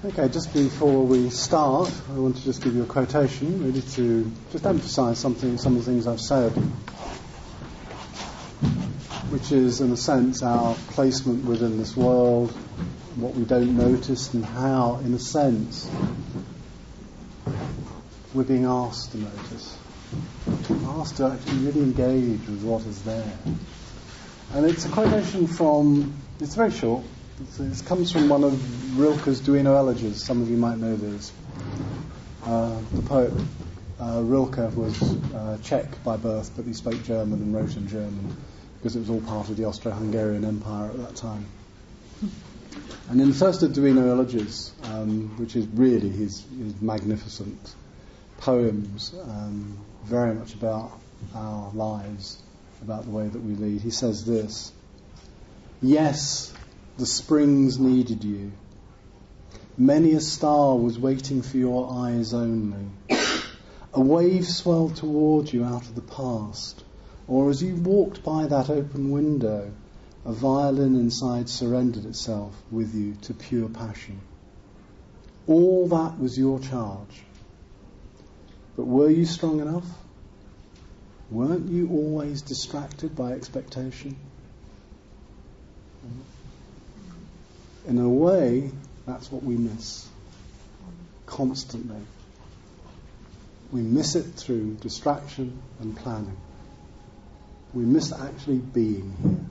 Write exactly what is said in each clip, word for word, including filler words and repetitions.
Okay, just before we start, I want to just give you a quotation, really to just emphasise something, some of the things I've said, which is, in a sense, our placement within this world, what we don't notice, and how, in a sense, we're being asked to notice, asked to actually really engage with what is there. And it's a quotation from, it's very short, it's, it comes from one of Rilke's Duino Elegies. Some of you might know these. Uh, the poet uh, Rilke was uh, Czech by birth, but he spoke German and wrote in German because it was all part of the Austro-Hungarian Empire at that time. And in the first of Duino Elegies, um, which is really his, his magnificent poems, um, very much about our lives, about the way that we lead, he says this: "Yes, the springs needed you. Many a star was waiting for your eyes only. A wave swelled towards you out of the past, or as you walked by that open window, a violin inside surrendered itself with you to pure passion. All that was your charge. But were you strong enough? Weren't you always distracted by expectation?" In a way, that's what we miss constantly. We miss it through distraction and planning. We miss actually being here.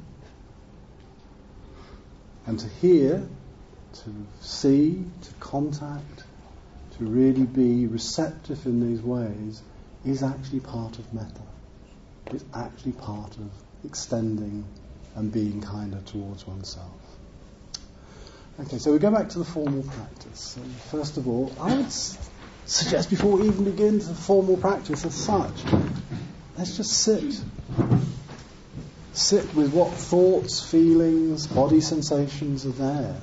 And to hear, to see, to contact, to really be receptive in these ways is actually part of metta. It's actually part of extending and being kinder towards oneself. Okay, so we go back to the formal practice. And first of all, I would s- suggest before we even begin the formal practice as such, let's just sit. Sit with what thoughts, feelings, body sensations are there.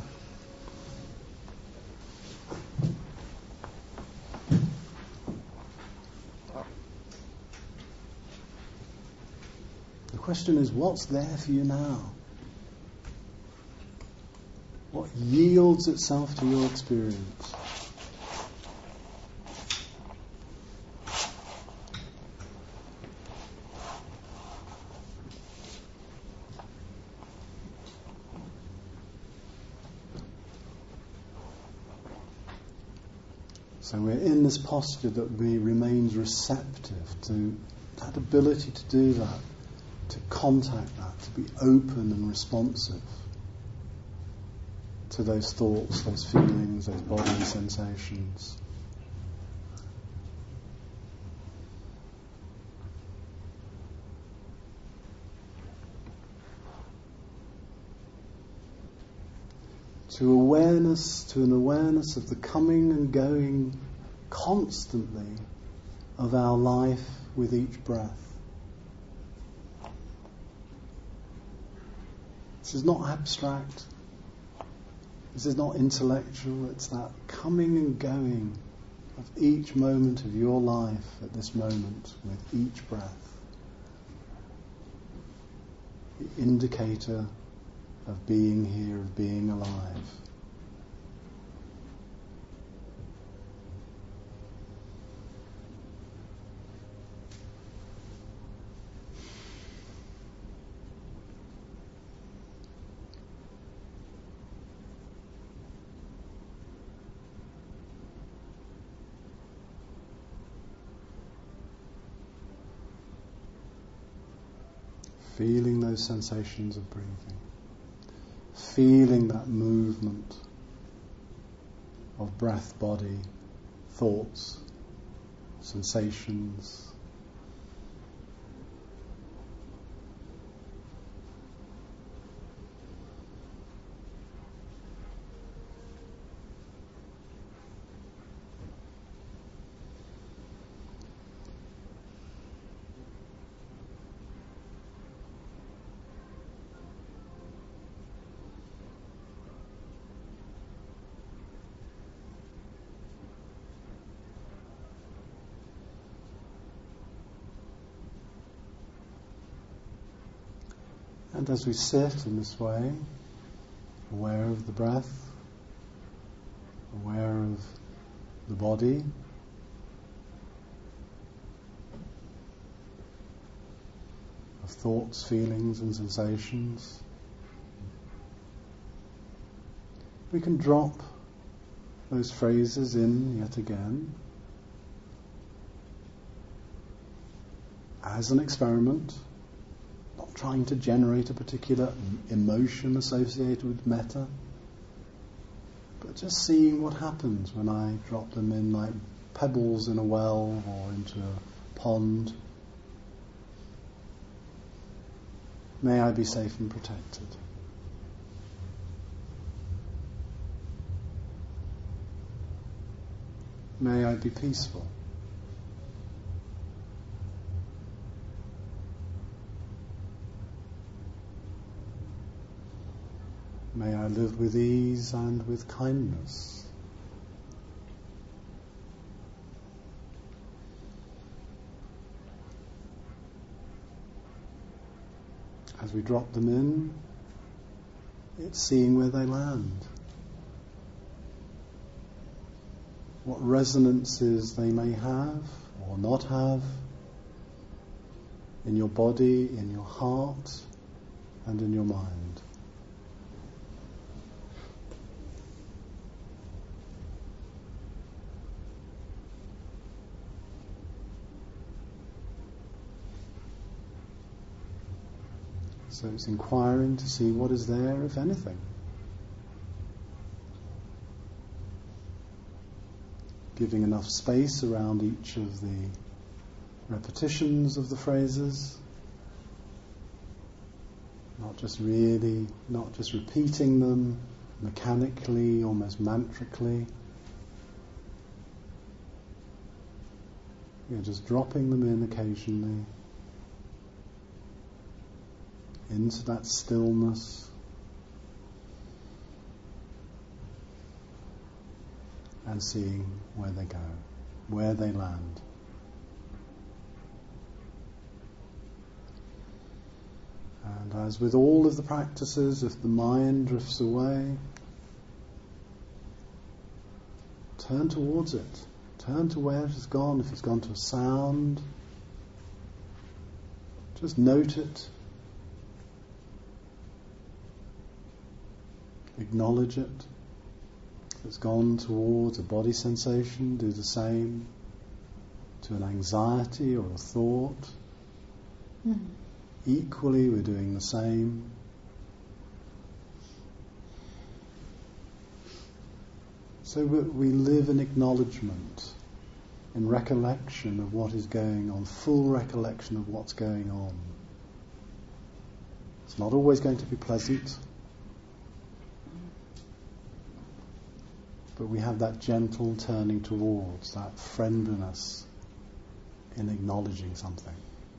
The question is, what's there for you now? What yields itself to your experience? So we're in this posture that we remains receptive to that ability to do that, to contact that, to be open and responsive to those thoughts, those feelings, those bodily sensations. To awareness, to an awareness of the coming and going constantly of our life with each breath. This is not abstract. This is not intellectual. It's that coming and going of each moment of your life at this moment with each breath. The indicator of being here, of being alive. Feeling those sensations of breathing. Feeling that movement of breath, body, thoughts, sensations. And as we sit in this way, aware of the breath, aware of the body, of thoughts, feelings and sensations. We can drop those phrases in yet again as an experiment, not trying to generate a particular emotion associated with metta, but just seeing what happens when I drop them in like pebbles in a well or into a pond. May I be safe and protected. May I be peaceful. May I live with ease and with kindness. As we drop them in, it's seeing where they land. What resonances they may have or not have in your body, in your heart, and in your mind. So it's inquiring to see what is there, if anything. Giving enough space around each of the repetitions of the phrases. Not just really, not just repeating them mechanically, almost mantrically. You're just dropping them in occasionally into that stillness. And seeing where they go, where they land. And as with all of the practices, if the mind drifts away, turn towards it. Turn to where it has gone. If it's gone to a sound, just note it. Acknowledge it. If it's gone towards a body sensation, do the same. To an anxiety or a thought, mm-hmm. Equally we're doing the same. So we, we live in acknowledgement, in recollection of what is going on, full recollection of what's going on. It's not always going to be pleasant. But we have that gentle turning towards, that friendliness in acknowledging something.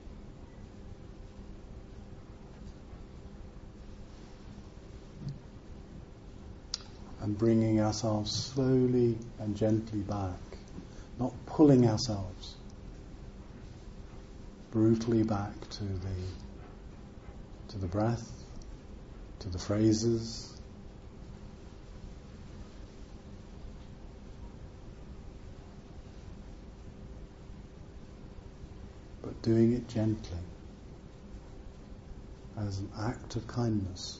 And bringing ourselves slowly and gently back, not pulling ourselves brutally back to the to the breath, to the phrases. But doing it gently, as an act of kindness.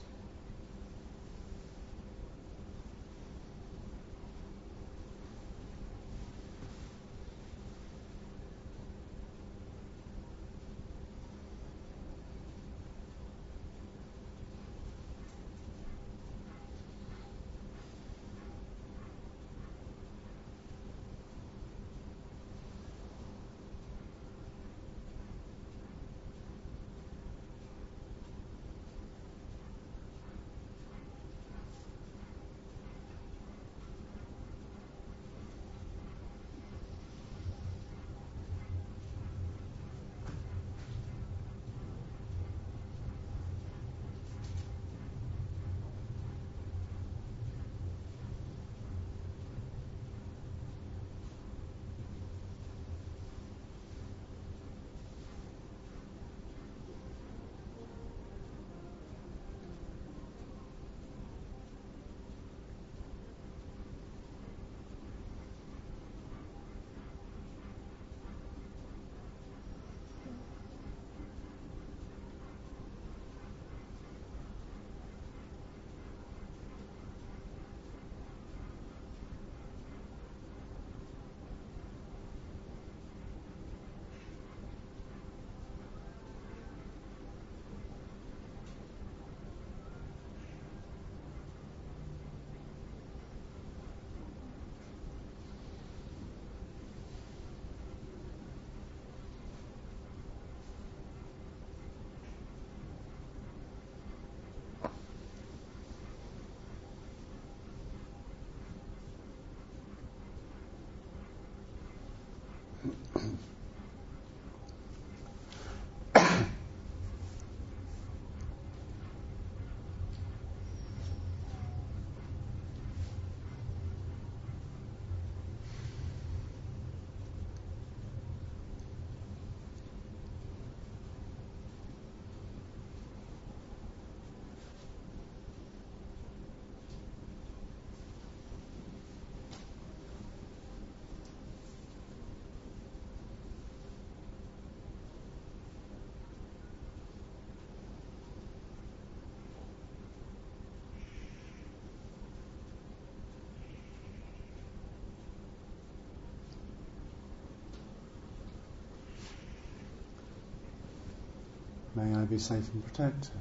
May I be safe and protected.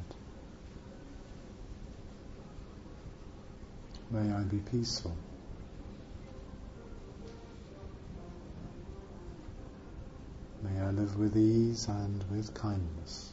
May I be peaceful. May I live with ease and with kindness.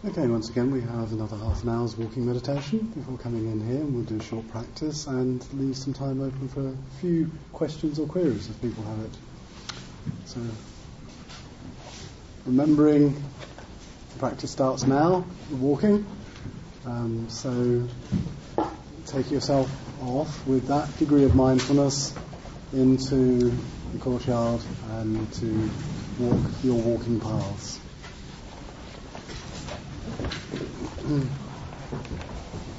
Okay, once again we have another half an hour's walking meditation before coming in here, and we'll do a short practice and leave some time open for a few questions or queries if people have it. So, remembering the practice starts now, the walking, um, so take yourself off with that degree of mindfulness into the courtyard and to walk your walking paths.